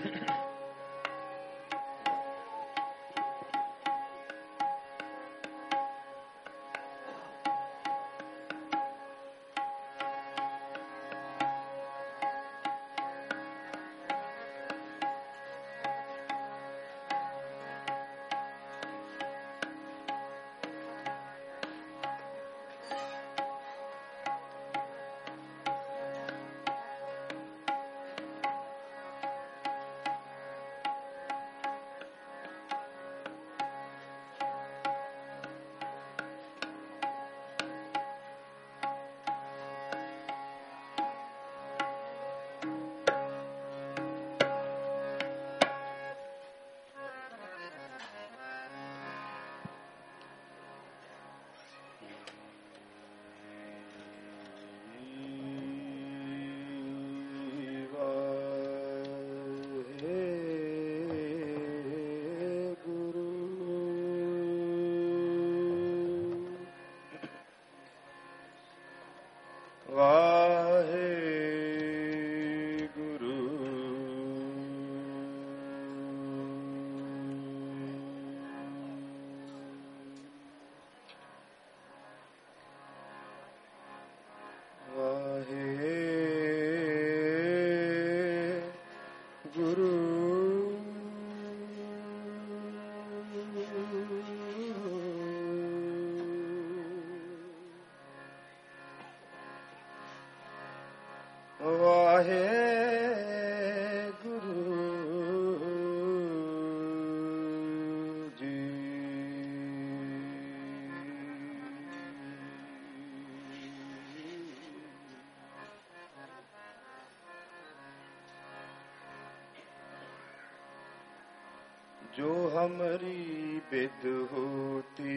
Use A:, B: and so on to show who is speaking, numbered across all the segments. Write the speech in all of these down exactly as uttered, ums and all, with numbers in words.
A: जो हमारी बिद होती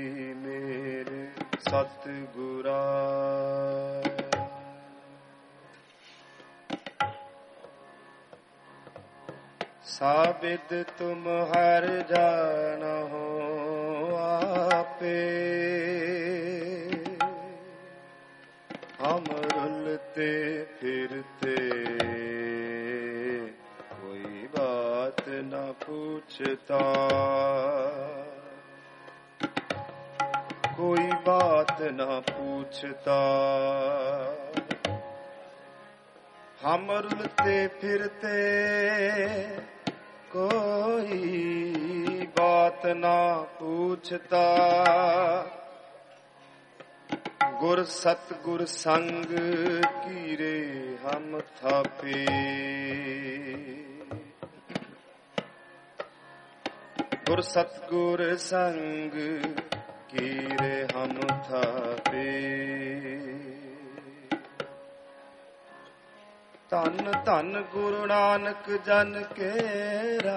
A: मेरे सतगुरा, साबिद तुम हर जाना हो आपे, हम रुलते फिरते कोई बात न पूछता, कोई बात न पूछता, हम रुलते फिरते कोई बात ना पूछता, गुर सतगुर संग कीरे हम थापे, गुर सतगुर संग कीरे हम थापे। धन धन गुरु नानक जन केरा,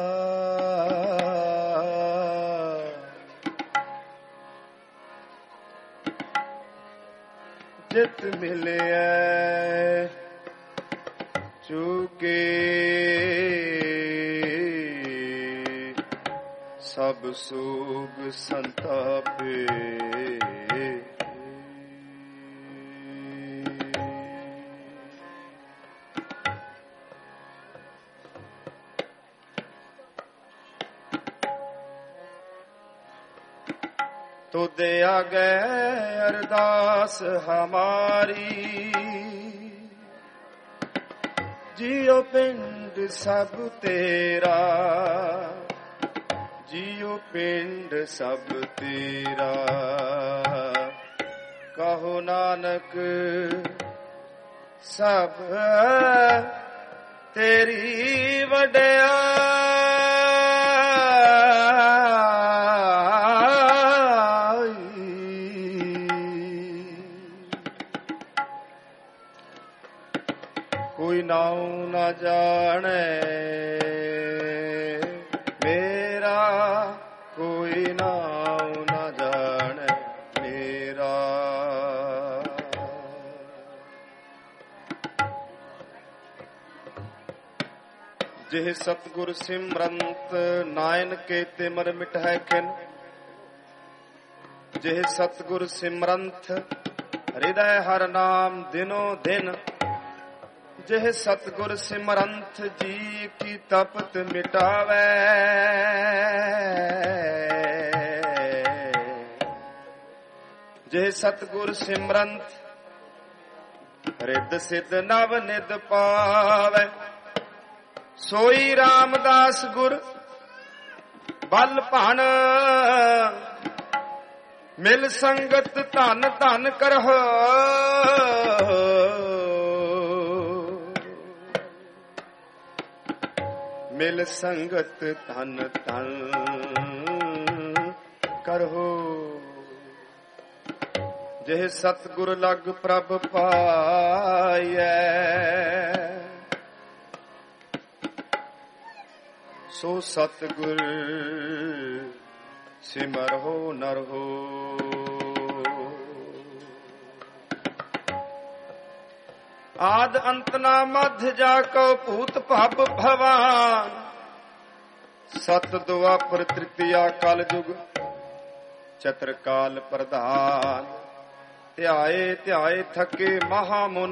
A: जित मिले चूके सब सोग संतापे, तो दे आ गए अरदास हमारी, जियो पिंड सब तेरा, जियो पिंड सब तेरा, कहो नानक सब तेरी वड्या, कोई नाऊ न जाने मेरा, कोई नाऊ न जाने मेरा। जिह सतगुर सिमरंत नायन के तिमर मिटै खिन, जिह सतगुर सिमरंत हृदय हर नाम दिनो दिन, जिह सतगुर सिमरंत जी की तपत मिटावे, जिह सतगुर सिमरंत रिद सिद्ध नव निद पावे, सोई रामदास गुर बल भन, मिल संगत धन धन करहो। मिल संगत धन धन करहो, जिह सतगुर लग प्रभ पाइयै, सो सतगुर सिमर हो नर हो। आद अंत ना मध्य जाको भूत भव भवान, सत दुआपर तृतीया कल जुग चतर काल प्रधान। ध्याए ध्याए थके महामुन,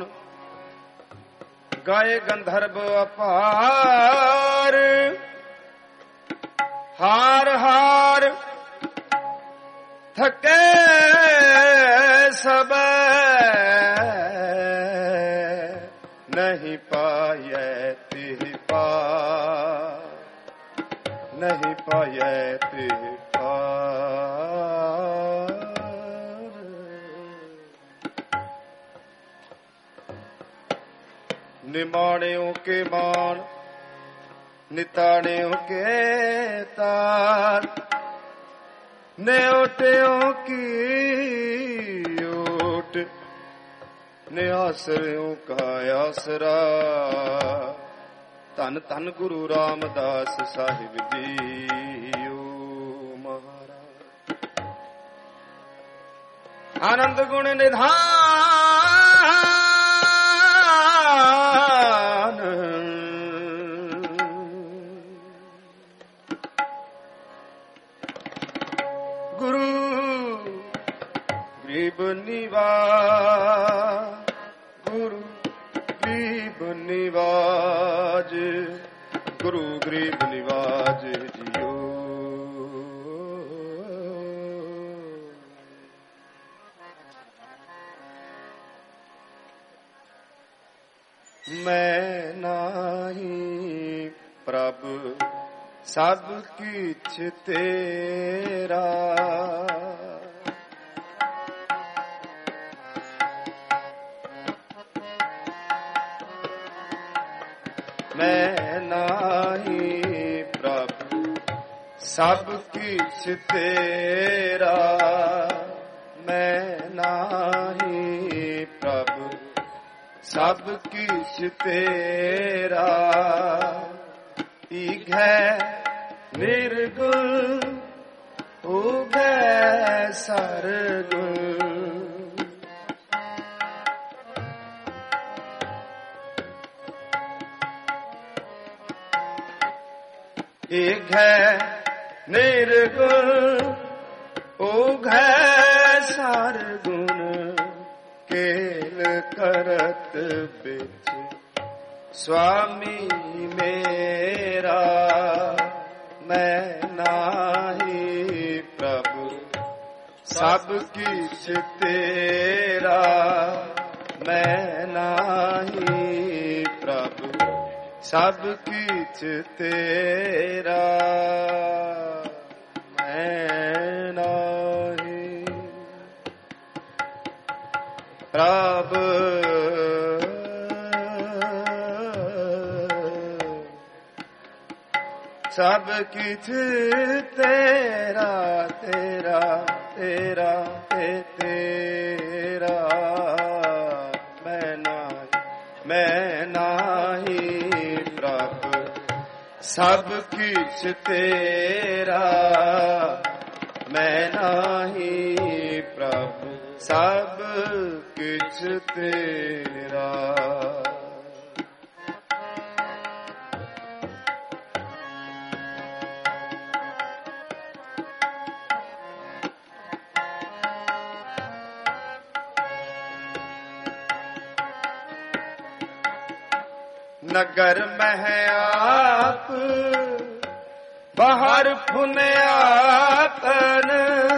A: गाए गंधर्व अपार। हार हार थके सब, नहीं पाए तिह पार, नहीं पाए तिह पार। निमाणियों के मान, निताणियों के तार, न्योटियों की ओट, न्यासरियों का आसरा। धन धन गुरु रामदास साहिब जी ओ महाराज। आनंद गुण निधान, गुरु गरीब निवाज, गुरु गरीब निवाज, गुरु गरीब निवाज जियो। मैं नाही प्रभु सब किछ तेरा, मैं नाही प्रभु सब किछ तेरा, मैं नाही प्रभु सब किछ तेरा। इघै निर्गुण उघै सरगुण, इघै निर्गुण उघै सरगुण। केल करत बिच स्वामी मेरा, मैं नाही प्रभु सब किछ तेरा, मैं नाही प्रभु सब किछ तेरा। मैं नाही प्रभु सब किछ तेरा, तेरा तेरा ते तेरा। मैं नाही मैं नाही प्रभु सब किछ तेरा, मैं नाही प्रभु सब किछ तेरा। ਨਗਰ ਮਹਿ ਆਪ ਬਾਹਰ ਫੁਨਿਆਪਨ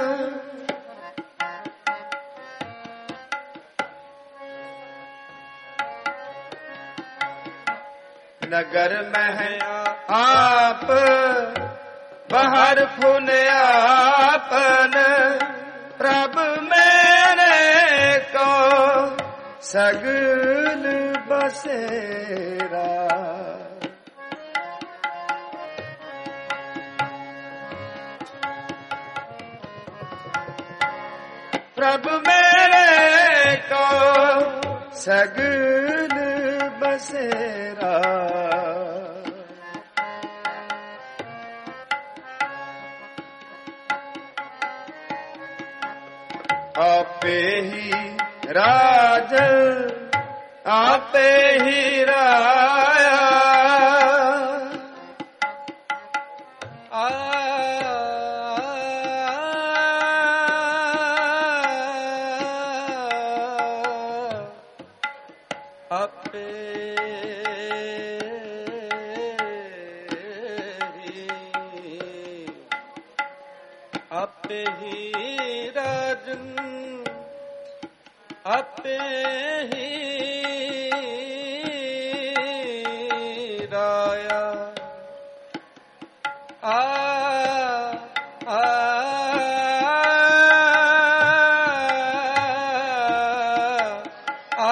A: ਨਗਰ ਮਹਿ ਆਪ ਬਾਹਰ ਫੁਨਿਆਪਨ ਪ੍ਰਭ ਮੇਰੇ ਕੋ ਸਗਲ ਬਸੇਰਾ ਪ੍ਰਭ ਮੇਰੇ ਕੋ ਸਗਲ ਬਸੇਰਾ ਆਪੇ ਹੀ ਰਾਜ ਆਪੇ ਹੀ ਰਾਇਆ ਆ ਆਪੇ ਆਪੇ ਹੀ ਰਾਜਨ ਆਪੇ ਹੀ ਰਾਇਆ ਆ ਆ ਆ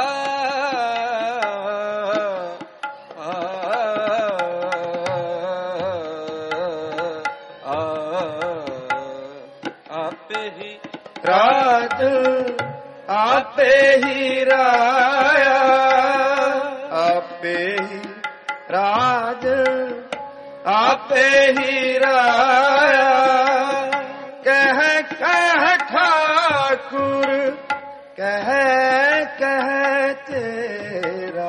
A: ਆਪੇ ਹੀ ਰਾਜ ਆਪੇ ਹੀ ਰਾਇਆ ਆਪੇ ਹੀ ਰਾਜ ਆਪੇ ਹੀ ਰਾਇਆ ਕਹਿ ਕਹਿ ਠਾਕੁਰ ਕਹਿ ਕਹਿ ਤੇਰਾ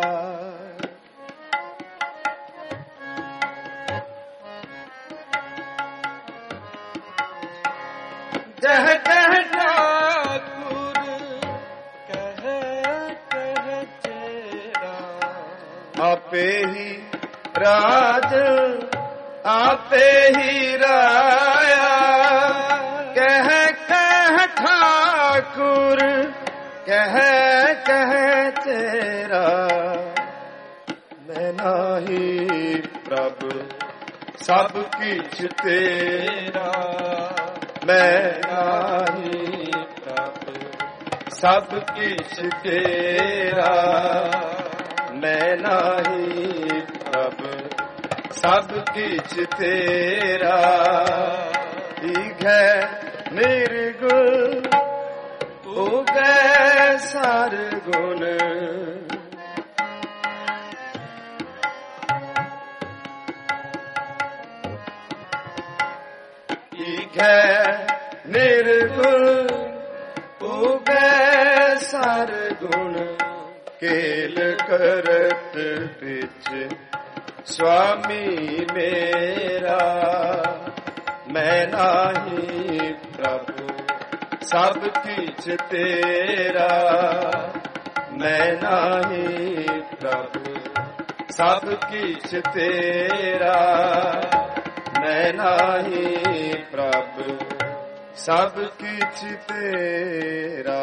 A: ਜਹ ਜਹ ਠਾਕੁਰ ਕਹਿ ਕਹਿ ਤੇਰਾ ਆਪੇ ਹੀ ਰਾਜ ਆਪੇ ਹੀ ਰਾਇਆ ਕਹਿ ਕਹਿ ਠਾਕੁਰ ਕਹਿ ਕਹਿ ਤੇਰਾ ਮੈਂ ਨਾਹੀ ਪ੍ਰਭ ਸਭ ਕਿਛ ਤੇਰਾ ਮੈਂ ਨਾਹੀ ਪ੍ਰਭ ਸਭ ਕਿਛ ਤੇਰਾ ਮੈਂ ਨਾਹੀ ਪ੍ਰਭ ਸਭ ਕਿਛ ਤੇਰਾ ਈਘੈ ਨਿਰਗੁਣ ਉਗੈ ਸਰਗੁਣ ਈਘੈ ਨਿਰਗੁਣ ਉਗੈ ਸਰਗੁਣ ਕੇਲ ਕਰਤ ਵਿੱਚ ਸੁਆਮੀ ਮੇਰਾ ਮੈਂ ਨਾਹੀ ਪ੍ਰਭੂ ਸਭ ਕਿਛ ਤੇਰਾ ਮੈਂ ਨਾਹੀ ਪ੍ਰਭੂ ਸਭ ਕਿਛ ਤੇਰਾ ਮੈਂ ਨਾਹੀ ਪ੍ਰਭ ਸਭ ਕਿਛ ਤੇਰਾ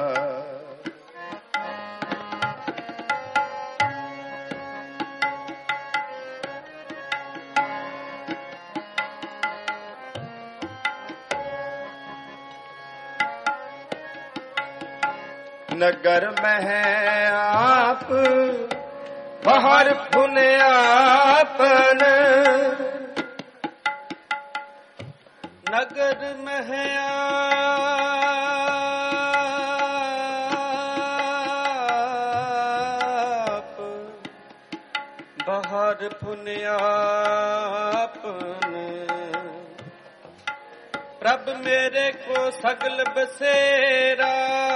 A: ਨਗਰ ਮਹਿ ਆਪ ਬਾਹਰ ਫੁਨਿਆਪਨ ਨਗਰ ਮਹਿ ਆਪ ਬਾਹਰ ਫੁਨਿਆਪਨ ਪ੍ਰਭ ਮੇਰੇ ਕੋ ਸਗਲ ਬਸੇਰਾ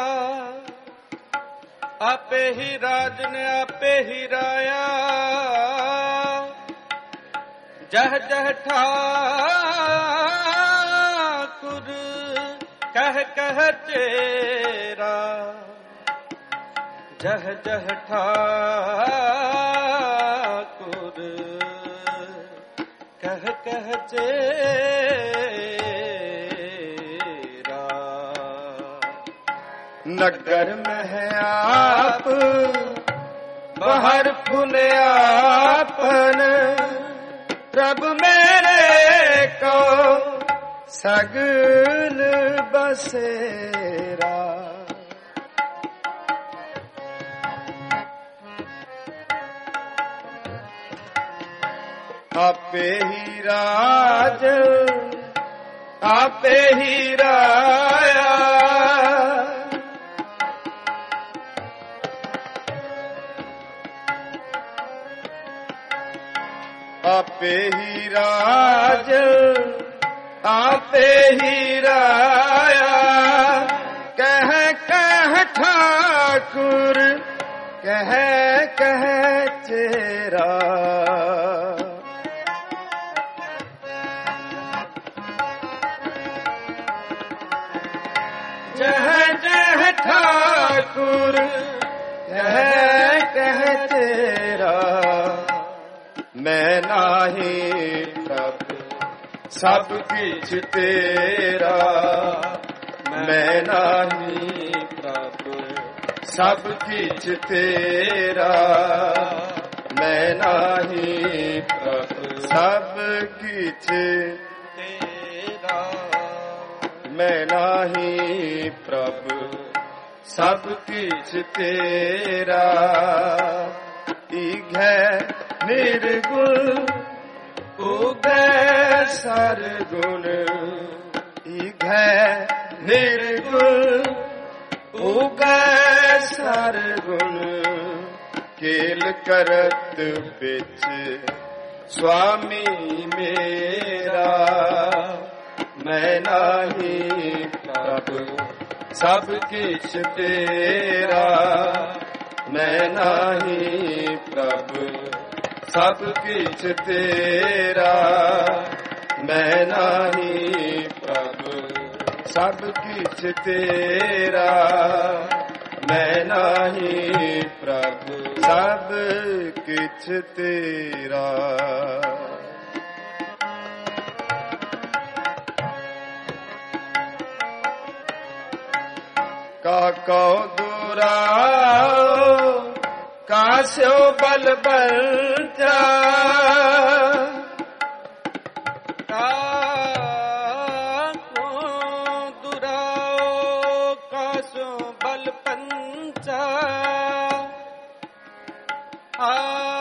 A: ਆਪੇ ਹੀ ਰਾਜਨ ਆਪੇ ਹੀ ਰਾਇਆ ਜਹ ਜਹ ਠਾਕੁਰ ਕਹਿ ਕਹਿ ਤੇਰਾ ਜਹ ਜਹ ਠਾਕੁਰ ਕਹਿ ਕਹਿ ਚੇਰਾ ਨਗਰ ਮਹਿ ਆਪ ਬਾਹਰ ਫੁਲਿਆਪਨ ਪ੍ਰਭ ਮੇਰੇ ਕੋ ਸਗਲ ਬਸੇਰਾ ਆਪੇ ਹੀ ਰਾਜ ਆਪੇ ਹੀ ਰਾਇਆ ਆਪੇ ਹੀ ਰਾਜ ਆਪੇ ਹੀ ਰਾਇਆ ਕਹਿ ਕਹਿ ਠਾਕੁਰ ਕਹਿ ਕਹਿ ਚੇਰਾ ਜਹ ਜਹ ਠਾਕੁਰ ਕਹਿ ਕਹਿ ਤੇਰਾ ਮੈਂ ਨਾਹੀਂ ਪ੍ਰਭ ਸਭ ਕਿਛ ਤੇਰਾ ਮੈਂ ਨਾਹੀਂ ਪ੍ਰਭ ਸਭ ਕਿਛ ਤੇਰਾ ਮੈਂ ਨਾਹੀਂ ਪ੍ਰਭ ਸਭ ਕਿਛ ਤੇਰਾ ਮੈਂ ਨਾਹੀਂ ਪ੍ਰਭ ਸਭ ਕਿਛ ਤੇਰਾ ਈਘੈ ਨਿਰਗੁਣ ਉਗੈ ਸਰਗੁਣ ਈਘੈ ਨਿਰਗੁਣ ਉਗੈ ਸਰਗੁਣ ਕੇਲ ਕਰਤ ਵਿੱਚ ਸੁਆਮੀ ਮੇਰਾ ਮੈਂ ਨਾਹੀਂ ਪ੍ਰਭ ਸਭ ਕਿਛ ਤੇਰਾ ਮੈਂ ਨਾਹੀਂ ਪ੍ਰਭ ਸਭ ਕਿਛ ਤੇਰਾ ਮੈਂ ਨਾਹੀਂ ਪ੍ਰਭ ਸਭ ਕਿਛ ਤੇਰਾ ਮੈਂ ਨਾਹੀਂ ਪ੍ਰਭ ਸਭ ਕਿਛ ਤੇਰਾ ਕਾਕੋ ਦੁਰਾਓ ਕਾਸਿਓ ਬਲ ਬਲਚਾ ਕਾਕੋ ਦੁਰਾਓ ਕਾਸਿਓ ਬਲ ਪੰਚਾ ਆ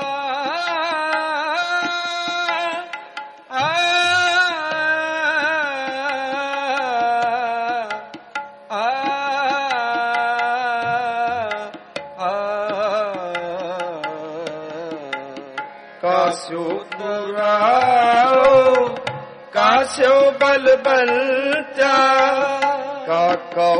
A: ਕਾਸਿਓ ਦੁਰਾਓ ਕਾਸਿਓ ਬਲ ਬਲਚਾ ਕਾਕੋ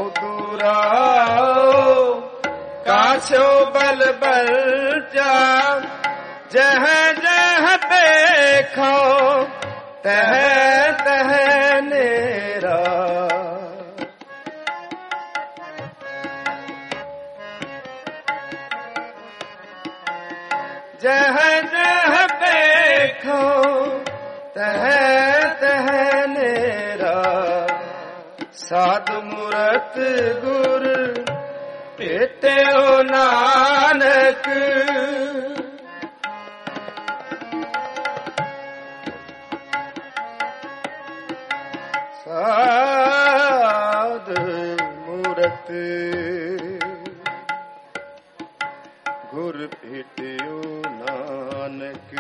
A: ਦੁਰਾਓ ਕਾਸਿਓ ਬਲ ਬਲਚਾ ਜਹ ਜਹ ਦੇਖੋ ਤਹ ਤਹ ਨੇਰਾ ਜਹ ਜਹ ਦੇਖੋ ਤਹ ਤਹ ਨੇਰਾ ਸਾਧ ਮੂਰਤ ਗੁਰ ਭੇਟਿਓ ਨਾਨਕ ਸਾਧ ਮੂਰਤ ਗੁਰ ਭੇਟਿਓ ਨਾਨਕ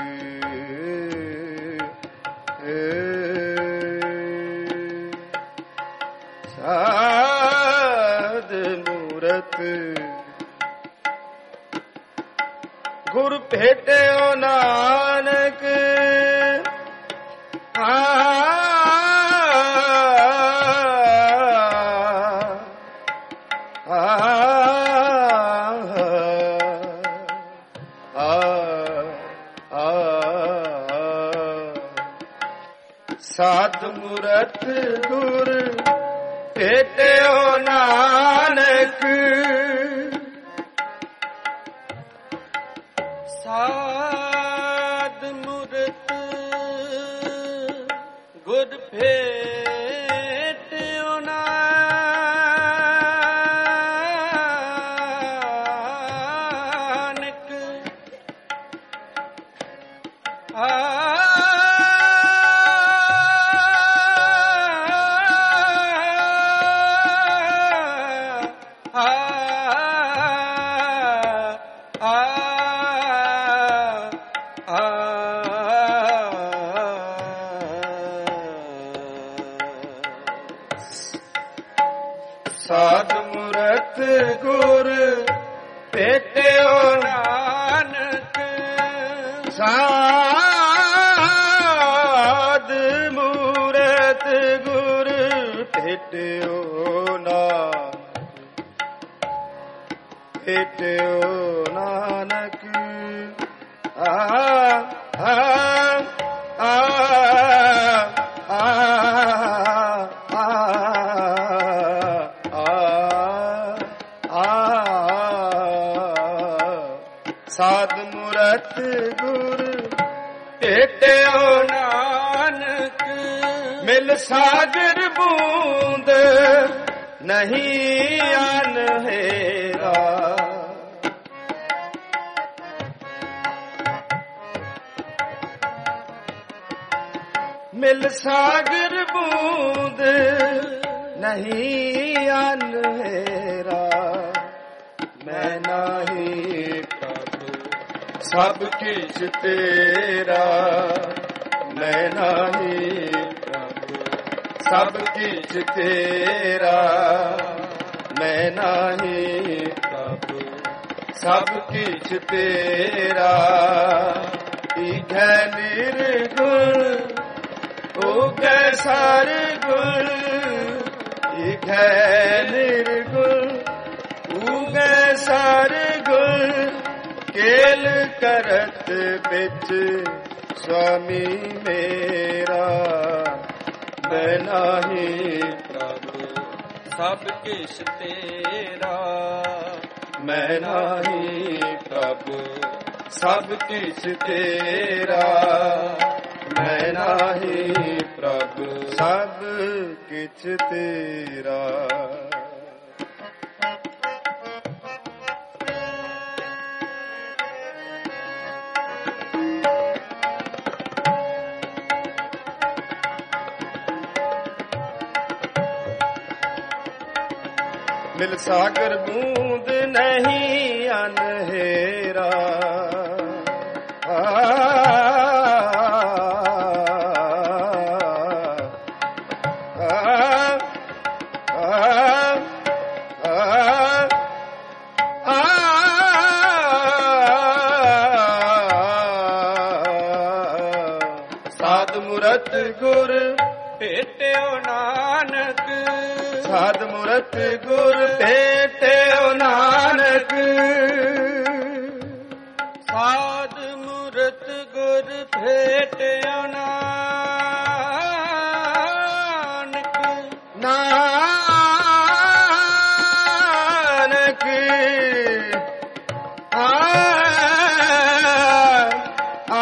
A: ਸਾਧ ਮੂਰਤ ਗੁਰ ਭੇਟਿਓ ਨਾਨਕ ਆ ਸਾਧ ਮੂਰਤ ਗੁਰ ਭੇਟਿਓ ਨਾਨਕ ਸਾਧ ਮੂਰਤ ਗੁਰ ਭੇਟਿਓ ਨਾਨਕ ਆ ਸਾਧ ਮੂਰਤ ਗੁਰ ਭੇਟਿਓ ਨਾਨਕ ਸਾਧ ਮੂਰਤ ਗੁਰ ਭੇਟਿਓ ਨਾਨਕ ਭੇਟਿਓ ਨਾਨਕ ਆ ਆ ਆ ਆ ਸਾਧ ਮੂਰਤ ਗੁਰ ਭੇਟਿਓ ਨਾਨਕ ਮਿਲ ਸਾਗਰ ਬੂੰਦ ਨਹੀਂ ਅਨਹੇਰਾ ਮਿਲ ਸਾਗਰ ਬੂੰਦ ਨਹੀਂ ਅਨਹੇਰਾ ਮੈਂ ਨਾਹੀ ਸਭ ਕਿਛ ਤੇਰਾ ਮੈਂ ਨਾਹੀ ਪ੍ਰਭੂ ਸਭ ਕਿਛ ਤੇਰਾ ਮੈਂ ਨਾਹੀ ਪ੍ਰਭੂ ਸਭ ਕਿਛ ਤੇਰਾ ਈਘੈ ਨਿਰਗੁਣ ਊਘੈ ਸਰਗੁਣ ਈਘੈ ਨਿਰਗੁਣ ਊਘੈ ਸਰਗੁਣ ਕੇਲ ਕਰਤ ਵਿੱਚ ਸੁਆਮੀ ਮੇਰਾ ਮੈਂ ਨਾਹੀ ਪ੍ਰਭੂ ਸਭ ਕਿਛ ਤੇਰਾ ਮੈਂ ਨਾਹੀ ਪ੍ਰਭੂ ਸਭ ਕਿਛ ਤੇਰਾ ਮੈਂ ਨਾਹੀ ਪ੍ਰਭੂ ਸਭ ਕਿਛ ਤੇਰਾ ਮਿਲ ਸਾਗਰ ਬੂੰਦ ਨਹੀਂ ਅਨਹੇਰਾ ਆ ਸਾਧ ਮੂਰਤ ਗੁਰ ਭੇਟਿਓ ਨਾਨਕ ਸਾਧ ਮੂਰਤ ਗੁਰ ਭੇਟਿਓ ਨਾਨਕ ਸਾਧ ਮੂਰਤ ਗੁਰ ਭੇਟਿਓ ਨਾਨਕ ਨਾਨਕ ਆ ਆ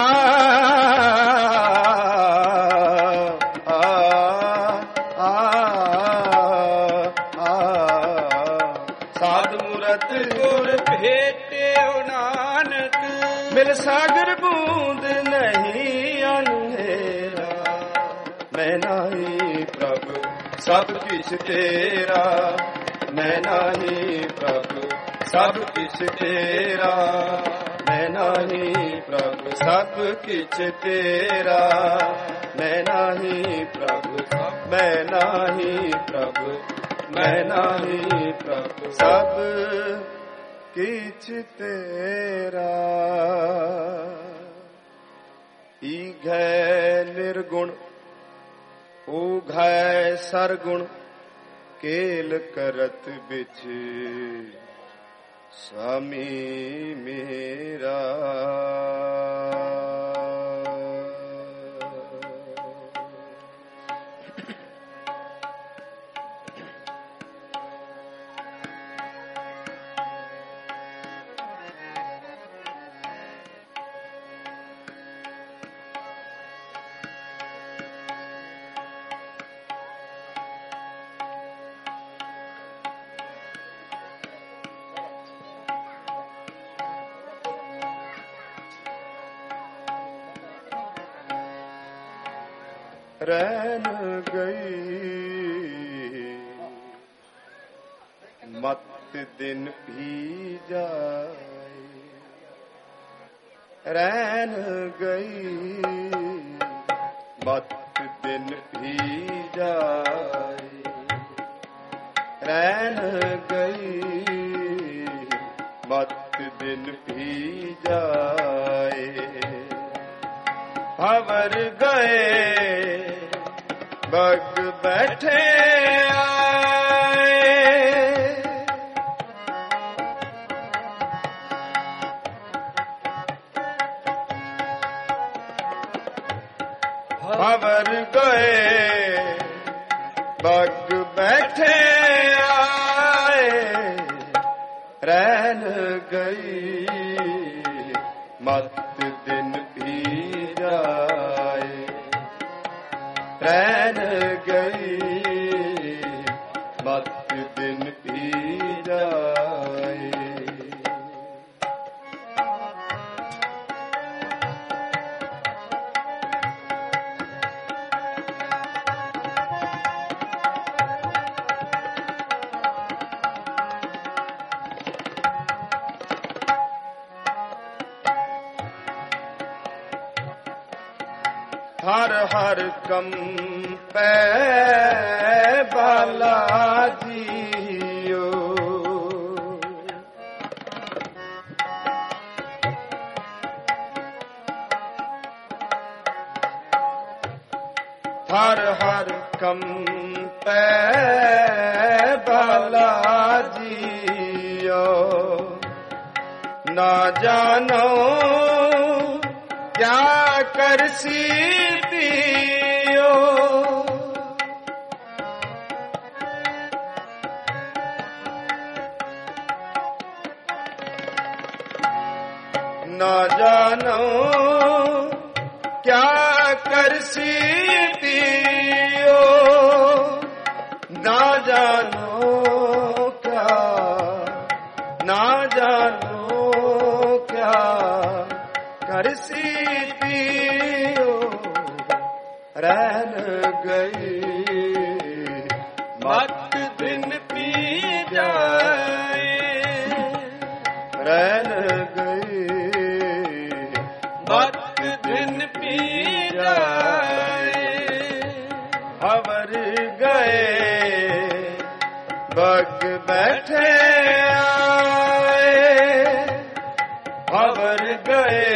A: ਮਿਲ ਸਾਗਰ ਬੂੰਦ ਨਹੀਂ ਅਨਹੇਰਾ ਮੈਂ ਨਾਹੀ ਪ੍ਰਭੂ ਸਭ ਕਿਛ ਤੇਰਾ ਮੈਂ ਨਾਹੀ ਪ੍ਰਭੂ ਸਭ ਕਿਛ ਤੇਰਾ ਮੈਂ ਨਾਹੀ ਪ੍ਰਭੂ ਸਭ ਕਿਛ ਤੇਰਾ ਮੈਂ ਨਾਹੀ ਪ੍ਰਭੂ ਮੈਂ ਨਾਹੀ ਪ੍ਰਭੂ ਮੈਂ ਨਾਹੀ ਪ੍ਰਭੂ ਸਭ ਕਿਛ ਤੇਰਾ ਈਘੈ ਨਿਰਗੁਣ ਊਘੈ ਸਰਗੁਣ ਕੇਲ ਕਰਤ ਵਿੱਚ ਸੁਆਮੀ ਮੇਰਾ रैन गई मत दिन भी जाए, रैन गई मत दिन भी जाए, रैन गई मत दिन भी जाए। भंवर गए बग बैठे आए, भंवर गए बग बैठे आए, रैन गई मत दिन भी जाए, रैन गई मत दिन भी जाए। हर हर कंपै बालाजियो, हर हर कंपै बालाजियो, ना जानो क्या करसी पियो, ना जानो क्या करसी पियो, ना जानो क्या, ना जानो क्या करसी पियो, रैन गई मत दिन पी जाए, रैन गई मत दिन पी जाए। भंवर गए बग बैठे आए, भंवर गए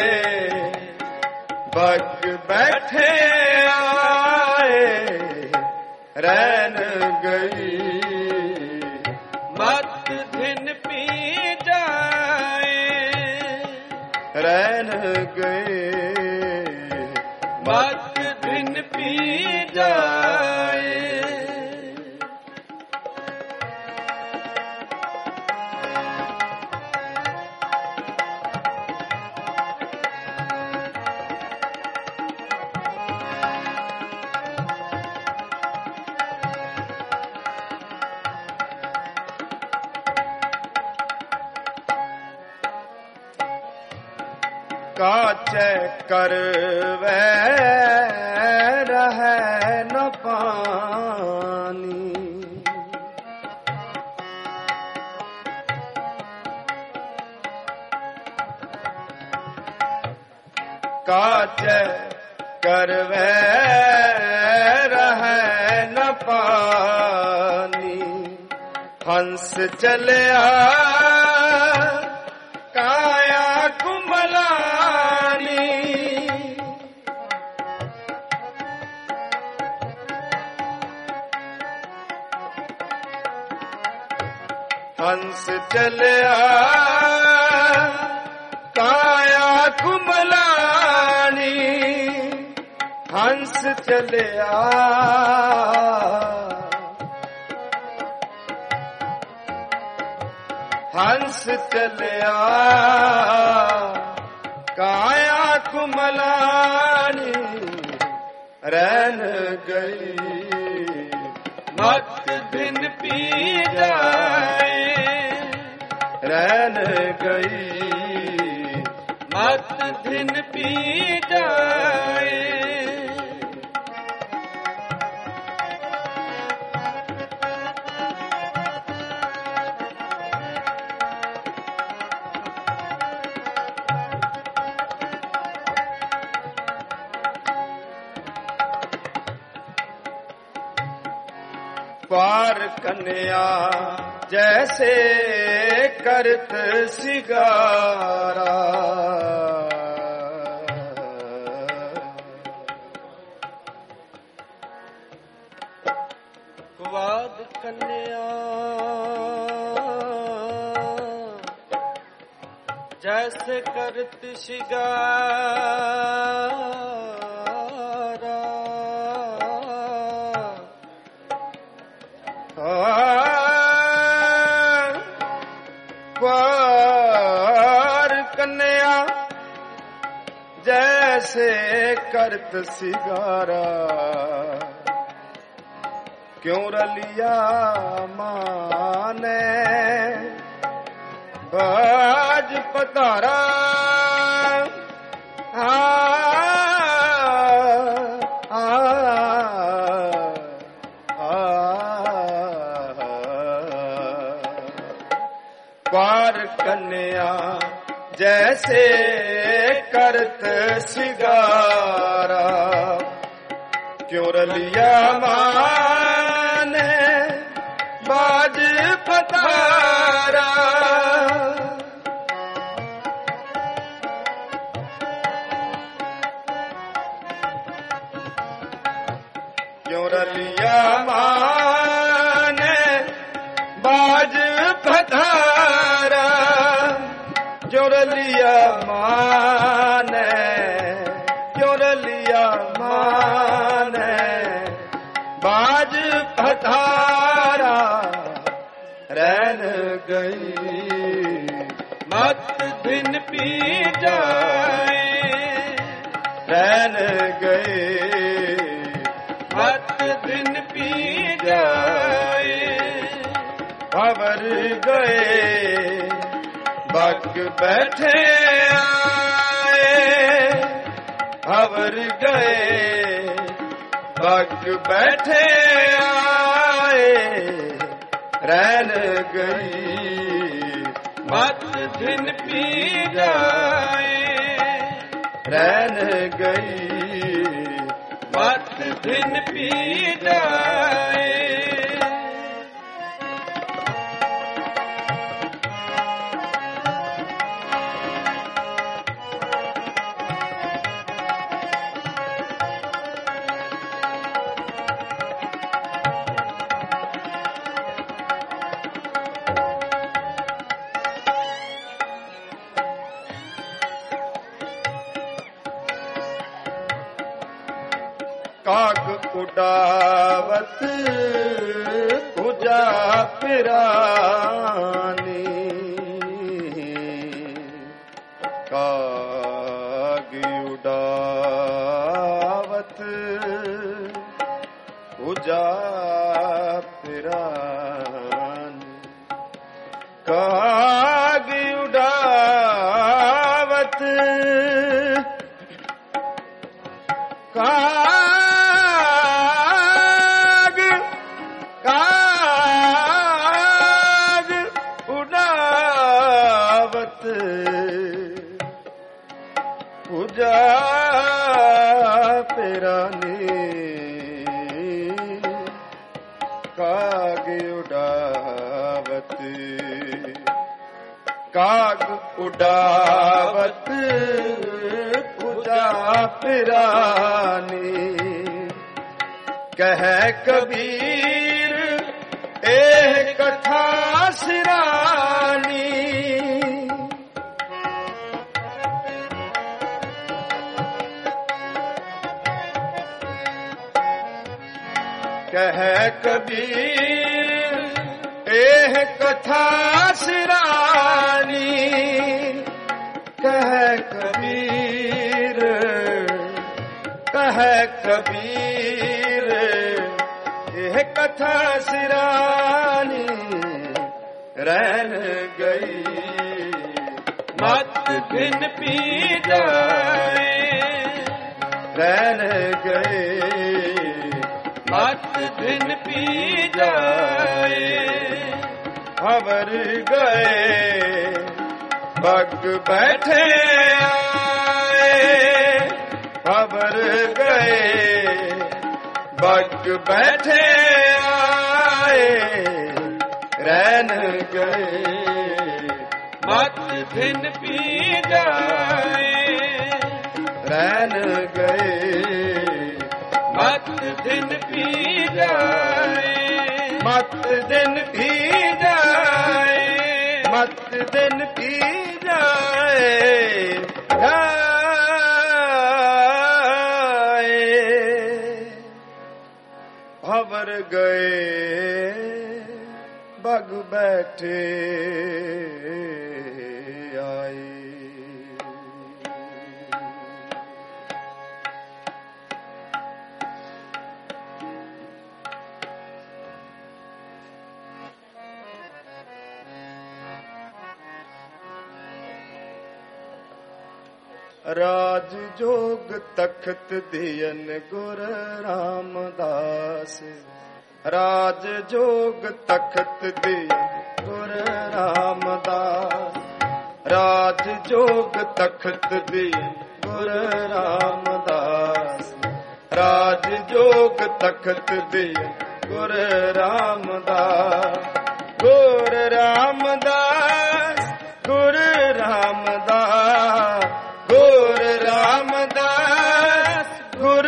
A: बग बैठे आए, रैन गई मत दिन पी जाए, रैन गए मत दिन पी जाए। काचे करवे रहे न पानी, काचे करवे रहे न पानी, हंस चलिया काया कुमलानी, हंस चलिया काया कुमलानी, हंस चलिया हंस चलिया काया कुमलानी, रैन गई मत दिन पी जाए, रैन गई मत दिन पी जाए। क्वार कन्या जैसे करत सिगारा। क्वाद कन्या जैसे करत सिगारा। क्वार कन्या जैसे करत सिगारा। क्यों रलिया माने बाज पतारा। आ, आ, आ, क्वार कन्या जैसे करत सिगारा। क्यों रलिया माने बाज पतारा। क्यों रलिया माने बाज पतारा। क्यों रलिया माने क्यों रलिया माने बाज पतारा। रैन गई मत दिन पी जाए। रैन गए मत दिन पी जाए। भंवर गए बग बैठे आए। भंवर गए बग बैठे आए। रैन गई मत दिन पी जाए। रैन गई मत दिन पी जाए। काग उडावत कुजा पिरानी। काग उडावत कुजा पिरानी। काग उडावत काग पूजा पिरानी। काग उडावत काग उडावत पूजा पिरानी। कह कबीर एह कथा सिरानी। कह कबीर एह कथा सिरानी। कह कबीर कह कबीर एह कथा सिरानी। रैन गई मत दिन पी जाए। रैन गए मत दिन पी जाए। भंवर गए बग बैठे आए। भंवर गए बग बैठे आए। जाए रैन गए
B: मत दिन पी जाए
A: रैन गए
B: मत दिन पी जाए
A: मत दिन पी जाए मत दिन पी जाए भंवर गए बग बैठे आए राज जोग तख्त दियन गुर रामदास राज जोग तख्त दियन गुर रामदास राज जोग तख्त दियन गुर रामदास राज जोग तख्त दियन गुर रामदास गुर रामदास गुर रामदास गुर रामदास गुर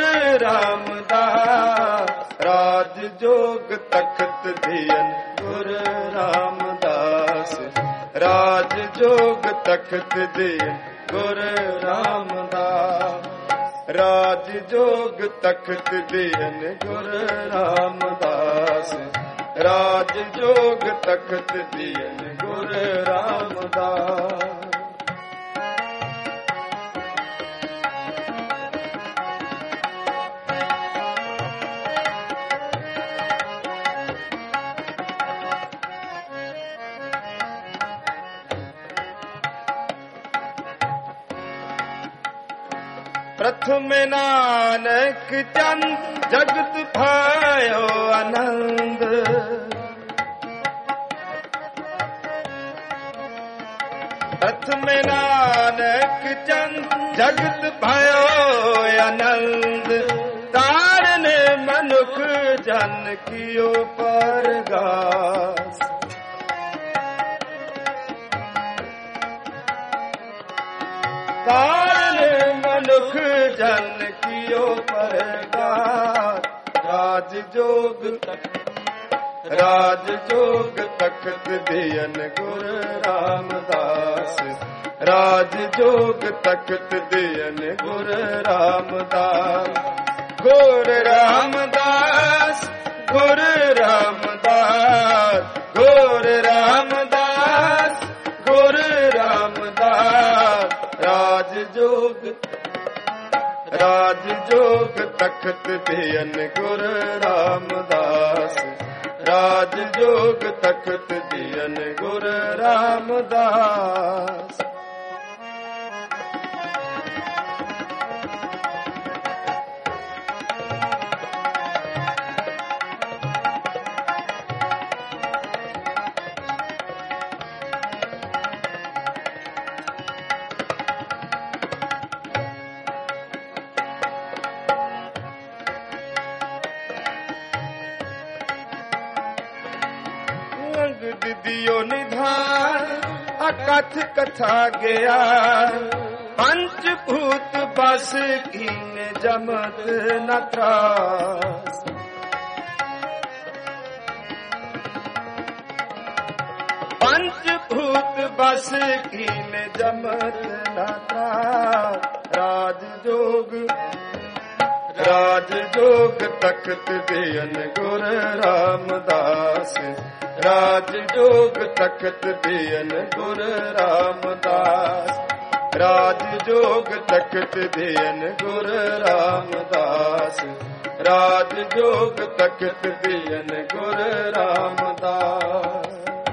A: रामदास राज जोग तख्त दियन गुर रामदास राज जोग तख्त दियन गुर रामदास राज जोग तख्त दियन गुर रामदास राज जोग तख्त दियन गुर रामदास प्रथम नानक चंद जगत भयो आनंद प्रथम नानक चंद जगत भयो आनंद तारन मनुख जन कियो परगास तारन मनुख जन कियो परगास राज जोग राज जोग तख्त दियन गुर रामदास राज जोग तख्त दियन गुर रामदास गुर रामदास गुर रामदास गुर रामदास गुर रामदास राज जोग राज जोग तख्त दियन गुर रामदास राज जोग तख्त दियन गुर रामदास दियो निधान अकथ कथा गया पंचभूत बस कीन जमत न त्रास पंचभूत बस कीन जमत न त्रास राज जोग राज जोग तख्त दियन गुर रामदास राज जोग तख्त दियन गुर रामदास राज जोग तख्त दियन गुर रामदास राज जोग तख्त दियन गुर रामदास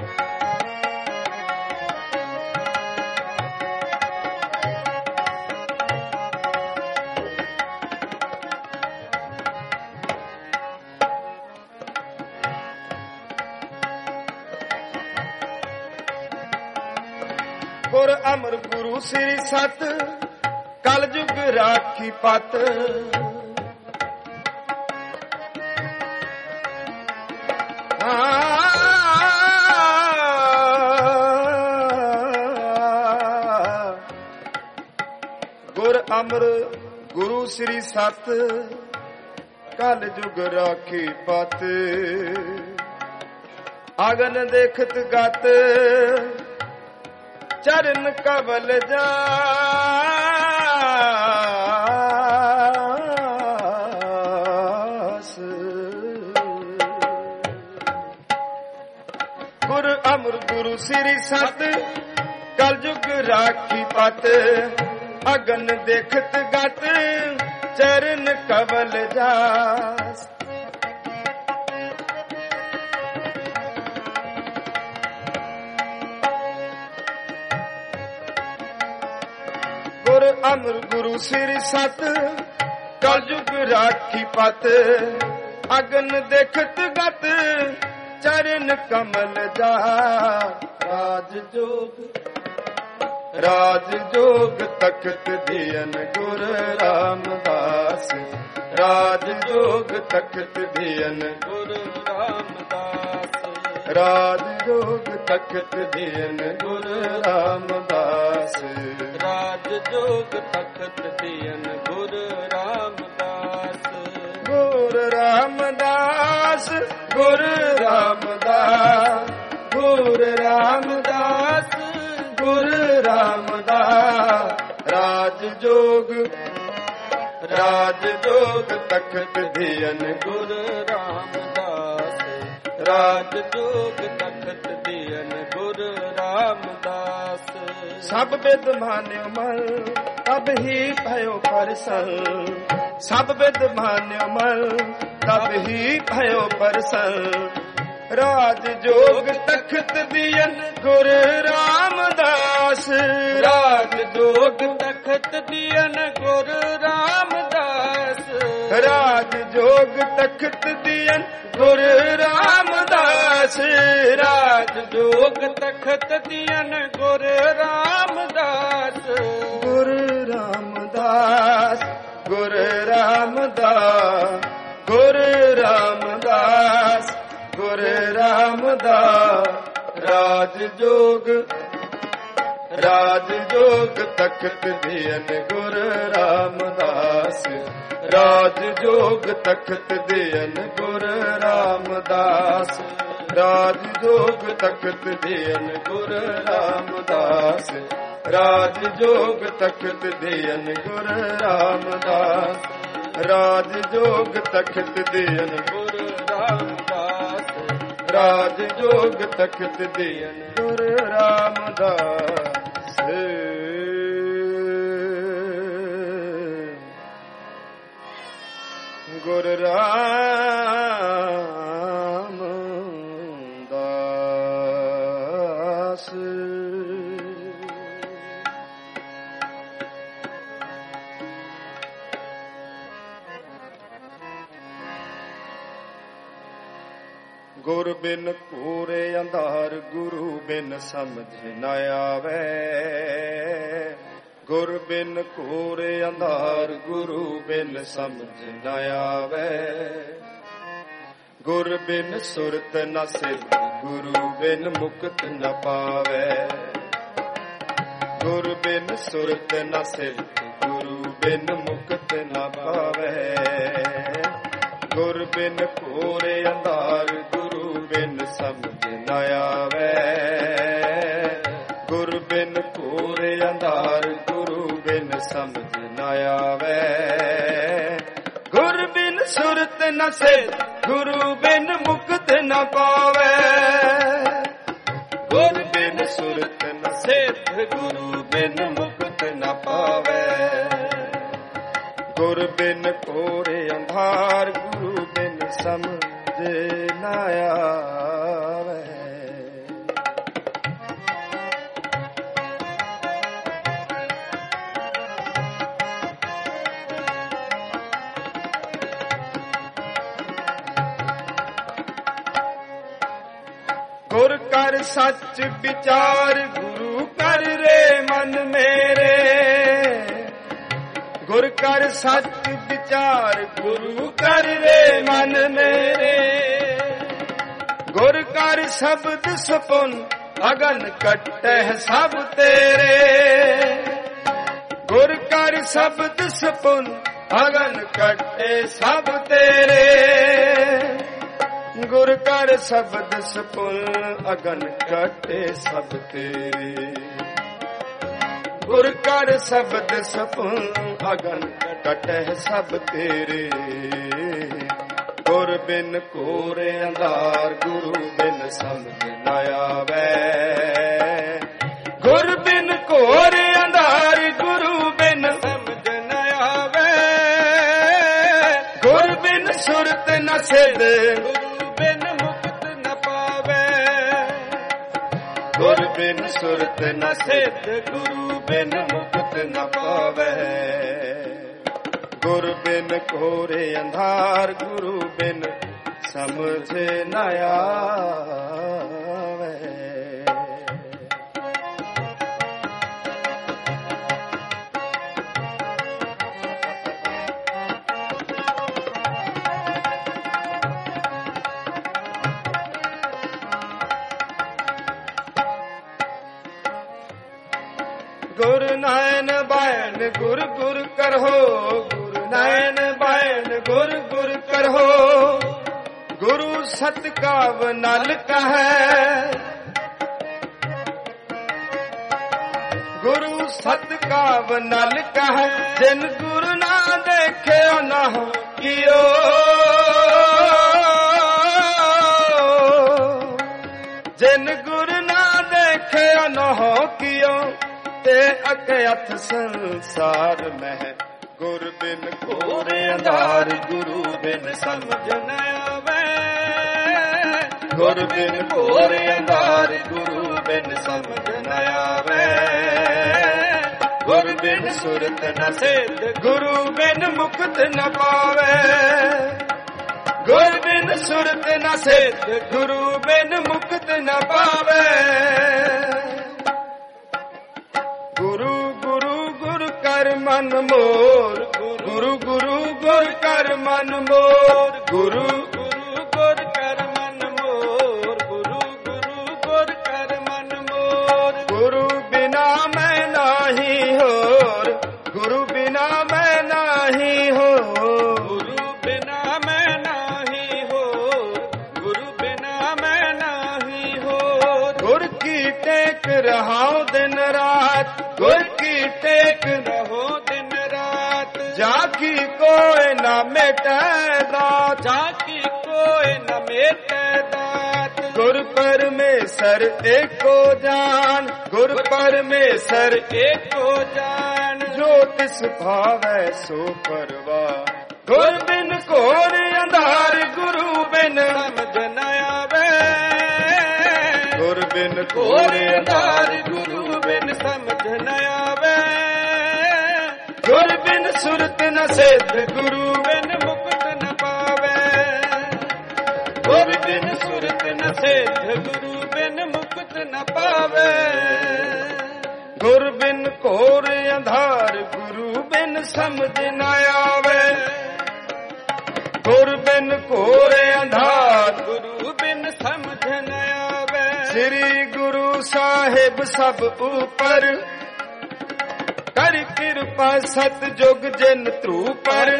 A: गुर अमर गुरु श्री सत कल जुग राखी पत हाँ ਅਮਰ ਗੁਰੂ ਸ੍ਰੀ ਸਤ ਕਲ ਜੁਗ ਰਾਖੀ ਪਤ ਆਗਨ ਦੇਖਤ ਗਤ ਚਰਨ ਕਵਲ ਜਾ ਗੁਰ ਅਮਰ ਗੁਰੂ ਸ੍ਰੀ ਸਤ ਕਲ ਜੁਗ ਰਾਖੀ ਪਤ ਅਗਨ ਦੇਖਤ ਗਤ ਚਰਨ ਕਵਲ ਜਾਸ ਗੁਰ ਅਮਰ ਗੁਰੂ ਸ੍ਰੀ ਸਤ ਕਲ ਜੁਗ ਰਾਖੀ ਪਤ ਅਗਨ ਦੇਖਤ ਗਤ ਚਰਨ ਕਮਲ ਜਾ ਰਾਜ ਜੋਗ ਰਾਜ ਜੋਗ ਤਖਤ ਦੀਨ ਗੁਰ ਰਾਮਦਾਸ ਰਾਜ ਜੋਗ ਤਖਤ ਦੀਨ ਗੁਰ ਰਾਮਦਾਸ ਰਾਜ ਜੋਗ ਤਖਤ ਦੀਨ ਗੁਰ ਰਾਮਦਾਸ ਰਾਜ ਜੋਗ ਤਖਤ ਦੀਨ ਗੁਰ ਰਾਮਦਾਸ ਗੁਰ ਰਾਮਦਾਸ ਗੁਰ ਰਾਮਦਾਸ ਗੁਰ ਰਾਮਦਾਸ ਗੁਰ ਰਾਮਦਾਸ ਰਾਜ ਜੋਗ ਰਾਜ ਜੋਗ ਤਖਤ ਦੀਨ ਗੁਰ ਰਾਮਦਾਸ ਰਾਜ ਜੋਗ ਤਖਤ ਦੀਨ ਗੁਰ ਰਾਮਦਾਸ ਸਭ ਬਿਦ ਮਾਨਿਓ ਮਲ ਤਬ ਹੀ ਭਇਓ ਪਰਸਨ ਸਭ ਬਿਦ ਮਾਨਿਓ ਮਲ ਤਬ ਹੀ ਭਇਓ ਪਰਸਨ ਰਾਜ ਜੋਗ ਤਖਤ ਦੀਨ ਗੁਰ ਰਾਮਦਾਸ ਰਾਜ ਜੋਗ ਤਖਤ ਦੀਨ ਗੁਰ ਰਾਮਦਾਸ ਰਾਜ ਜੋਗ ਤਖਤ ਦੀਨ ਗੁਰ ਰਾਮਦਾਸ ਰਾਜ ਜੋਗ ਤਖਤ ਦੀਨ ਗੁਰ ਰਾਮਦਾਸ ਗੁਰ ਰਾਮਦਾਸ ਗੁਰ ਰਾਮਦਾਸ ਗੁਰ ਰਾਮਦਾਸ ਗੁਰ ਰਾਮਦਾਸ ਰਾਜ ਜੋਗ ਰਾਜ ਜੋਗ ਤਖਤ ਦੀਨ ਗੁਰ ਰਾਮਦਾਸ ਰਾਜ ਜੋਗ ਤਖਤ ਦੀਨ ਗੁਰ ਰਾਮਦਾਸ ਰਾਜ ਜੋਗ ਤਖਤ ਦੀਨ ਗੁਰ ਰਾਮਦਾਸ ਰਾਜ ਜੋਗ ਤਖਤ ਦੀਨ ਗੁਰ ਰਾਮਦਾਸ ਰਾਜ ਜੋਗ ਤਖਤ ਦੀਨ ਗੁਰ ਰਾਮਦਾਸ ਰਾਜ ਜੋਗ ਤਖਤ ਦੀਨ ਗੁਰ ਰਾਮਦਾਸ ਗੁਰ ਰਾਮਦਾਸ ਗੁਰ ਬਿਨ ਘੂਰੇ ਅੰਧਾਰ ਗੁਰੂ ਬਿਨ ਸਮਝ ਨ ਆਵੇ ਗੁਰ ਬਿਨ ਘੂਰੇ ਅੰਧਾਰ ਗੁਰੂ ਬਿਨ ਸਮਝ ਨ ਆਵੇ ਗੁਰ ਬਿਨ ਸੁਰਤ ਨ ਸਿੱਧ ਗੁਰੂ ਬਿਨ ਮੁਕਤ ਨ ਪਾਵੇ ਗੁਰ ਬਿਨ ਸੁਰਤ ਨ ਸਿੱਧ ਗੁਰੂ ਬਿਨ ਮੁਕਤ ਨ ਪਾਵੇ ਗੁਰ ਬਿਨ ਘੂਰੇ ਅੰਧਾਰ ਗੁਰੂ ਬਿਨ ਸਮਝ ਨ ਆਵੇ ਗੁਰ ਬਿਨ ਘੂਰੇ ਅੰਧਾਰ ਗੁਰੂ ਬਿਨ ਸਮਝ ਨ ਆਵੇ ਗੁਰ ਬਿਨ ਸੁਰਤ ਨ ਸਿੱਧ ਗੁਰੂ ਬਿਨ ਮੁਕਤ ਨ ਪਾਵੇ ਗੁਰ ਬਿਨ ਸੁਰਤ ਨ ਸਿੱਧ ਗੁਰੂ ਬਿਨ ਮੁਕਤ ਨ ਪਾਵੇ ਗੁਰ ਬਿਨ ਘੂਰੇ ਅੰਧਾਰ ਗੁਰੂ ਬਿਨ ਸਮਝ ਨ ਆਵੇ ਗੁਰ ਕਰ ਸੱਚ ਵਿਚਾਰ ਗੁਰੂ ਕਰ ਰੇ ਮਨ ਮੇਰੇ ਗੁਰ ਕਰ ਸੱਚ ਵਿਚਾਰ ਗੁਰੂ ਕਰ ਰੇ ਮਨ ਮੇਰੇ ਗੁਰ ਕਰ ਸ਼ਬਦ ਸੁਪਨ ਅਗਨ ਕੱਟੈ ਸਭ ਤੇਰੇ ਗੁਰ ਕਰ ਸ਼ਬਦ ਸਪੁਨ ਅਗਨ ਕੱਟੇ ਸਭ ਤੇਰੇ। ਗੁਰ ਕਰ ਸ਼ਬਦ ਸਪੁਨ ਅਗਨ ਕੱਟੇ ਸਭ ਤੇਰੇ। ਗੁਰ ਕਰ ਸ਼ਬਦ ਸਪੁਨ ਅਗਨ ਕੱਟੇ ਸਭ ਤੇਰੇ। ਗੁਰ ਬਿਨ ਘੋਰ ਅੰਧਾਰ ਗੁਰੂ ਬਿਨ ਸਮਝ ਨਾ ਆਵੇ। ਗੁਰ ਬਿਨ ਘੋਰ ਅੰਧਾਰ ਗੁਰੂ ਬਿਨ ਸਮਝ ਨਾ ਆਵੇ। ਗੁਰ ਬਿਨ ਸੁਰਤ ਨ ਸਿਧ ਗੁਰੂ ਬਿਨ ਮੁਕਤ ਨ ਪਾਵੇ। ਗੁਰ ਬਿਨ ਸੁਰਤ ਨ ਸਿਧ ਗੁਰੂ ਬਿਨ ਮੁਕਤ ਨ ਪਾਵੇ। ਗੁਰ ਬਿਨ ਘੋਰੇ ਅੰਧਾਰ ਗੁਰੂ ਬਿਨ ਸਮਝ ਨਾ ਆਵੇ। ਗੁਰ ਨਾਇਨ ਬਾਇਨ ਗੁਰ ਗੁਰ ਕਰੋ। ਗੁਰ ਨਾਇਨ ਬਾਇਨ ਗੁਰ ਗੁਰ ਕਰੋ। ਗੁਰੂ ਸਤ ਕਾਵ ਨਲ ਕਹੈ। ਗੁਰੂ ਸਤ ਕਾਵ ਨਲ ਕਹੈ। ਜਿਨ ਗੁਰ ਨਾ ਦੇਖਿਓ ਨਾ ਕੀਓ। ਜਿਨ ਗੁਰ ਨਾ ਦੇਖਿਓ ਨਾ ਕੀਓ। ਤੇ ਅਕਯਥ ਸੰਸਾਰ ਮਹਿ ਗੁਰ ਬਿਨ ਘੋਰ ਅੰਧਾਰ ਗੁਰੂ ਬਿਨ ਸਮਝ ਨ ਆਵੇ। ਗੁਰ ਬਿਨ ਘੋਰ ਅੰਧਾਰ ਗੁਰੂ ਬਿਨ ਸਮਝ ਨ ਆਵੇ। ਗੁਰ ਬਿਨ ਸੁਰਤ ਨ ਸਿਧ ਗੁਰੂ ਬਿਨ ਮੁਕਤ ਨ ਪਾਵੇ। ਗੁਰ ਬਿਨ ਸੁਰਤ ਨ ਸਿਧ ਗੁਰੂ ਬਿਨ ਮੁਕਤ ਨ ਪਾਵੇ। ਗੁਰੂ ਗੁਰੂ ਗੁਰ ਕਰ ਮਨ ਮੋਰ। ਗੁਰੂ ਗੁਰੂ ਗੁਰ ਕਰ ਮਨ ਮੋਰ। ਗੁਰੂ ਗੁਰੂ ਗੁਰ ਕਰ ਮਨ ਮੋਰ। ਗੁਰੂ ਗੁਰੂ ਗੁਰ ਕਰ ਮਨ ਮੋਰ। ਗੁਰੂ ਬਿਨਾ ਮੈਂ ਨਾਹੀ ਹੋਰ। ਗੁਰੂ ਬਿਨਾ ਮੈਂ ਨਾਹੀ ਹੋਰ। ਗੁਰੂ ਬਿਨਾ ਮੈਂ ਨਾਹੀ ਹੋਰ। ਗੁਰੂ ਬਿਨਾ ਮੈਂ ਨਾਹੀ ਹੋਰ। ਗੁਰ ਕੀ ਟੇਕ ਰਹਾਉ ਦਿਨ ਰਾਤ। ਗੁਰ ਕੀ ਟੇਕ ਰਹੋ ਦਿਨ ਰਾਤ। ਜਾ ਕੀ ਕੋਇ ਨਾ ਮਿਟੈ ਦਾਤ। ਜਾ ਕੀ ਕੋਇ ਨਾ ਮਿਟੈ ਦਾਤ। ਗੁਰ ਪਰਮੇਸ਼ਰ ਏਕੋ ਜਾਨ। ਗੁਰ ਪਰਮੇਸ਼ਰ ਏਕੋ ਜਾਨ। ਜੋ ਤਿਸ ਭਾਵੈ ਸੋ ਪਰਵਾਹ। ਗੁਰ ਬਿਨ ਘੋਰ ਅੰਧਾਰ ਗੁਰੂ ਬਿਨ ਸਮਝ ਨ ਆਵੇ। ਗੁਰ ਬਿਨ ਘੋਰ ਅੰਧਾਰ ਗੁਰੂ ਬਿਨ ਸਮਝ ਨ ਆਵੇ। ਗੁਰ ਬਿਨ ਸੁਰਤ ਨ ਸਿਧ ਗੁਰੂ ਬਿਨ ਮੁਕਤ ਨ ਪਾਵੇ। ਗੁਰ ਬਿਨ ਸੁਰਤ ਨ ਸਿਧ ਗੁਰੂ ਬਿਨ ਮੁਕਤ ਨ ਪਾਵੇ। ਗੁਰ ਬਿਨ ਘੋਰ ਅੰਧਾਰ ਗੁਰੂ ਬਿਨ ਸਮਝ ਨ ਆਵੇ। ਗੁਰ ਬਿਨ ਘੋਰ ਅੰਧਾਰ ਗੁਰੂ ਬਿਨ ਸਮਝ ਨ ਆਵੇ। ਸ੍ਰੀ ਗੁਰੂ ਸਾਹਿਬ ਸਭ ਉਪਰ ਕਰ ਕਿਰਪਾ ਸਤ ਜੁਗ ਜਿਨ ਧਰੂਪਰ।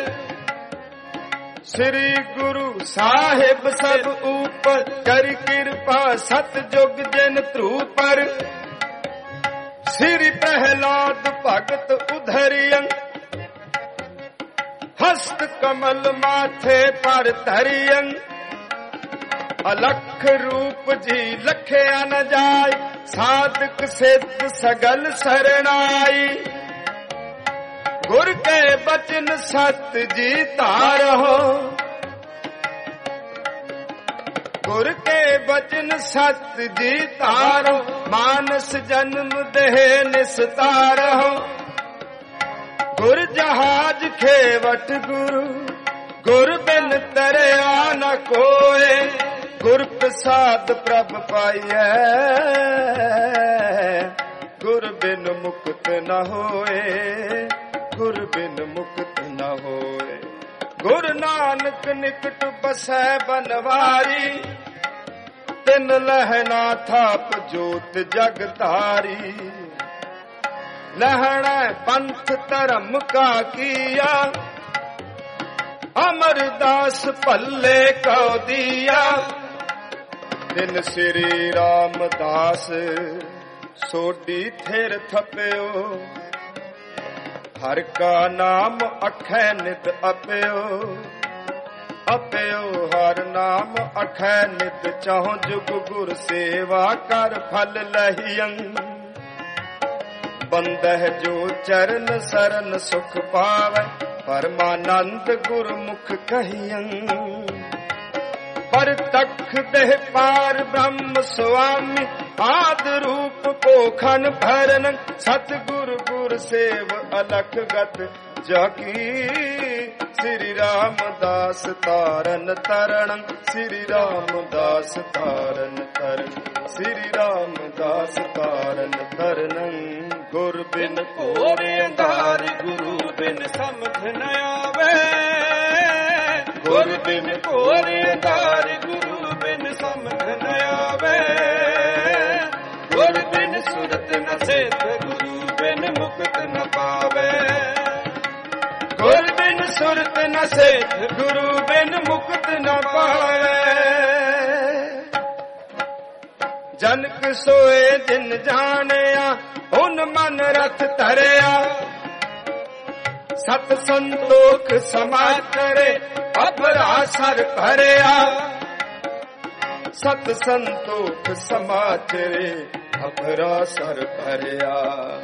A: ਸ੍ਰੀ ਗੁਰੂ ਸਾਹਿਬ ਸਭ ਉਪਰ ਕਰ ਕਿਰਪਾ ਸਤ ਜੁਗ ਜਿਨ ਧਰੂਪਰ। ਸ੍ਰੀ ਪ੍ਰਹਿਲਾਦ ਭਗਤ ਉਧਰਿਯੰ ਹਸਤ ਕਮਲ ਮਾਥੇ ਪਰ ਧਰਿਯੰ। ਅਲਖ ਰੂਪ ਜੀ ਲਖਿਆ ਨ ਜਾਏ। ਸਾਧਕ ਸਿੱਧ ਸਗਲ ਸਰਣਾਈ। ਗੁਰ ਕੇ ਬਚਨ ਸਤ ਜੀ ਧਾਰਹੁ। ਗੁਰ ਕੇ ਬਚਨ ਸਤ ਜੀ ਧਾਰਹੁ। ਮਾਨਸ ਜਨਮ ਦੇਹ ਨਿਸਤਾਰਹੁ। ਗੁਰ ਜਹਾਜ ਖੇਵਟ ਗੁਰੂ। ਗੁਰ ਬਿਨ ਤਰਿਆ ਨ ਕੋਏ। ਗੁਰ ਪ੍ਰਸਾਦ ਪ੍ਰਭ ਪਾਈਐ। ਗੁਰ ਬਿਨ ਮੁਕਤ ਨ ਹੋਏ। ਗੁਰ ਬਿਨ ਮੁਕਤ ਨ ਹੋਏ। ਗੁਰ ਨਾਨਕ ਨਿਕਟ ਬਸੈ ਬਨਵਾਰੀ। ਤਿਨ ਲਹਿ ਨਾ ਥਾਪ ਜੋਤ ਜਗ ਧਾਰੀ। लहण पंथ धर्म का किया, अमरदास पल्ले को दिया। दिन श्री रामदास सोडी थिर थप्यो, हर का नाम अखै नित अप्यो। अप्यो हर नाम अखै नित, चाहो जुग गुर सेवा कर फल लहियं। बंदह जो चरण सरन सुख पावै, परमानंद गुरमुख कहियं। पर तख देह पार ब्रह्म स्वामी, आद रूप पोखन भरन। सतगुरु गुर सेव अलख गत, जाकी श्री रामदास तारन तरण। श्री रामदास तारन तरन, श्री रामदास तारन तरन। गुर बिन
B: घोर अंधार, गुरु बिन समझ न आवे। गुर बिन घोर अंधार, गुरु बिन समझ न आवे। गुर बिन सुरत न सेत, गुरु बिन मुक्त न पावे।
A: गुर बिन सुरत न सेत, गुरु बिन मुक्त न पावे। जनक सोए जिन जानिया, उन मन रथ धरिया। सत संतोख समाचरे, अभरा सर भरिया। सत संतोख समाचरे, अभरा सर भरिया।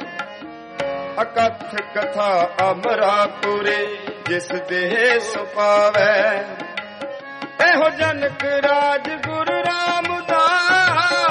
A: अकथ कथा अमरापुरे, जिस देह सुपावै। एहो जनक राज गुरु रामदास,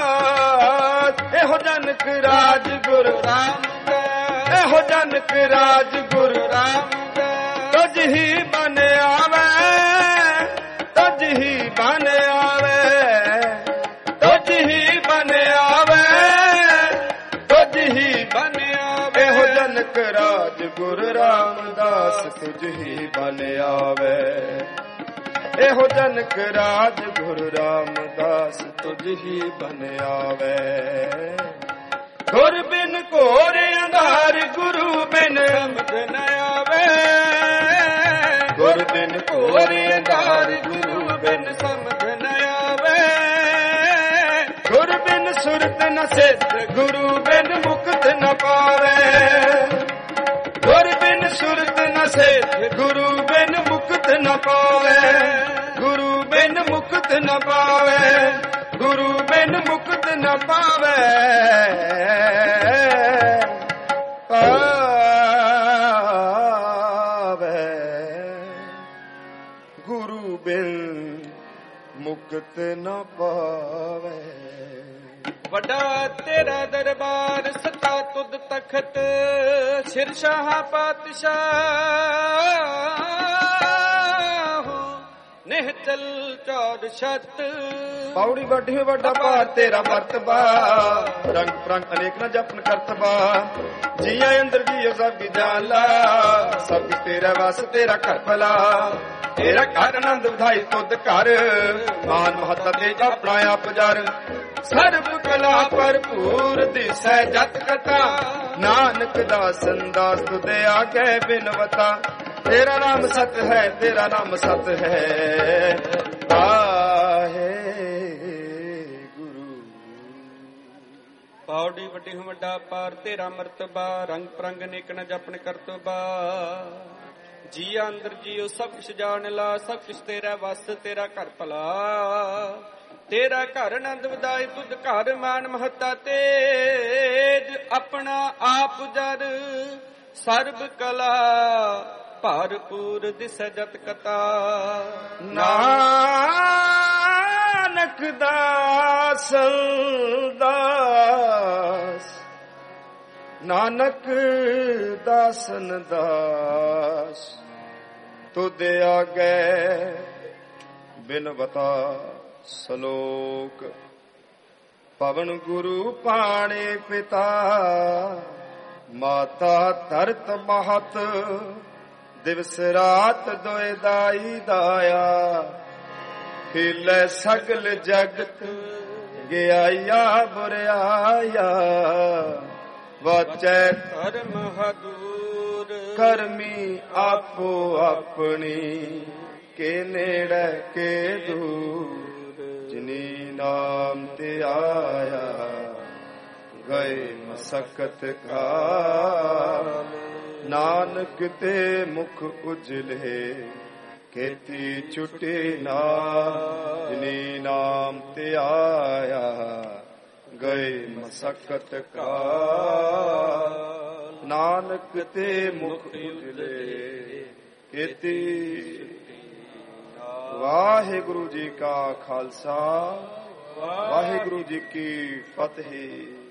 A: एहो जनक राज गुरु रामदास। एहो जनक राज गुरु रामदास। तुझ ही बन आवे, तुझ ही बन आवे। तुझ ही बन आवे, तुझ ही बन आवे। एहो जनक राज गुरु रामदास, तुझ ही बन आवे। एहो जनक राज गुरु रामदास, तुझ ही बन आवे। गुर बिन घोर अंधार, गुरु बिन
B: समझ न आवे।
A: गुर बिन
B: घोर अंधार, गुरु बिन समझ न आवे।
A: गुर बिन सुरत न सेत, गुरु बिन मुक्त न पावे। गुर बिन सुरत न सेत, गुरु बिन मुक्त न पावे। गुरु बिन मुक्त न पावे, गुरु बिन मुक्त न पावे। पावे गुरु बिन मुक्त न पावे।
B: ਵੱਡਾ ਤੇਰਾ ਦਰਬਾਰ, ਸਤਾ ਤੁਧ ਤਖਤ। ਸਿਰ ਸ਼ਾਹ ਪਾਤਸ਼ਾਹ, ਨਿਹਚਲ ਚੌੜ ਛਤ।
A: ਪੌੜੀ ਵੱਡੀ ਵੱਡਾ ਭਾਰ ਤੇਰਾ ਮਰਤਬਾ, ਰੰਗ ਪ੍ਰੰਗ ਅਨੇਕ ਨਾ ਜਪਨ ਕਰਤਬਾ। ਜੀਆਂ ਅੰਦਰ ਜੀਓ ਸਭ ਵਿਦਿਆਲਾ, ਸਭ ਤੇਰਾ ਵਸ ਤੇਰਾ ਘਰ ਭਲਾ। ਤੇਰਾ ਘਰ ਆਨੰਦ ਵਧਾਈ ਤੁਧ ਘਰ, ਮਾਨ ਮਹੱਤਾ ਤੇ ਆਪਣਾ ਆਪ ਜਰ। ਸਰਬ ਕਲਾ ਭਰਪੂਰ ਦਿਸੈ ਜਤ ਕਥਾ, ਨਾਨਕ ਦਾਸਨ ਦਾਸ ਤੁਧ ਆਗੇ ਬਿਨਵਤਾ। तेरा नाम सत है, तेरा नाम सत है, आहे गुरु।
B: ਪੌੜੀ ਵੱਡੀ ਵੱਡਾ ਪਾਰ ਤੇਰਾ ਮਰਤਬਾ, ਰੰਗ ਪ੍ਰੰਗ ਨੇਕ ਨ ਜਪਨ ਕਰਤਬਾ। ਜੀਆ ਅੰਦਰ ਜੀਓ ਸਭ ਕੁਛ ਜਾਣ ਲਾ, ਸਭ ਕੁਛ ਤੇਰਾ ਵਸ ਤੇਰਾ ਘਰ ਭਲਾ। ਤੇਰਾ ਘਰ ਆਨੰਦ ਵਧਾਈ ਤੁਧ ਘਰ, ਮਾਨ ਮਹੱਤਾ ਤੇਜ ਆਪਣਾ ਆਪ ਜਰ। ਸਰਬ ਕਲਾ ਭਰਪੂਰ ਦਿਸੈ ਜਤ ਕਥਾ।
A: ਨਾਨਕ ਦਾਸ ਦਾਸ, ਨਾਨਕ ਦਾਸਨ ਦਾਸ। ਤੁਧ ਆਗੇ ਬਿਨਵਤਾ ਸਲੋਕ। ਪਵਨ ਗੁਰੂ ਪਾਣੇ ਪਿਤਾ, ਮਾਤਾ ਧਰਤ ਮਹਤ। ਦਿਵਸ ਰਾਤ ਦੋਇ ਦਾਈ ਦਾਇਆ, ਖਿਲੇ ਸਗਲ ਜਗਤ ਗਿਆਇਆ ਬੁਰਿਆਇਆ। ਵਾਚੈ
B: ਧਰਮ ਹਦੂਰ
A: ਕਰਮੀ ਆਪੋ ਆਪਣੀ ਕੇ ਨੇੜੇ ਕੇ ਦੂਰ ਜਿਨੀ ਨਾਮ ਤੇ ਆਇਆ ਗਏ ਮਸਕਤ ਕਾਲ ਨਾਨਕ ਤੇ ਮੁਖ ਉਜਲੇ ਖੇਤੀ ਛੁਟੇ ਨਾ ਜਿਨੀ ਨਾਮ ਤੇ ਆਇਆ ਗਏ ਮਸਕਤ ਕਾਲ ਨਾਨਕ ਤੇ ਮੁਖ ਉਜਲੇ ਖੇਤੀ। ਵਾਹਿਗੁਰੂ ਜੀ ਕਾ ਖਾਲਸਾ ਵਾਹਿਗੁਰੂ ਜੀ ਕੀ ਫਤਿਹ।